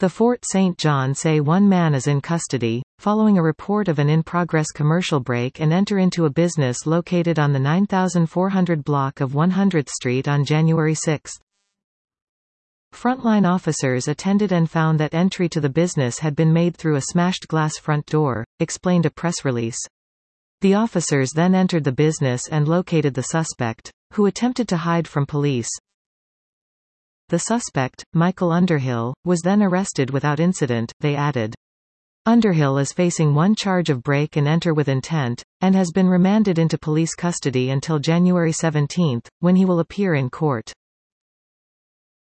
The Fort St. John say one man is in custody, following a report of an in-progress commercial break and enter into a business located on the 9400 block of 100th Street on January 6. Frontline officers attended and found that entry to the business had been made through a smashed glass front door, explained a press release. The officers then entered the business and located the suspect, who attempted to hide from police. The suspect, Michael Underhill, was then arrested without incident, they added. Underhill is facing one charge of break and enter with intent, and has been remanded into police custody until January 17, when he will appear in court.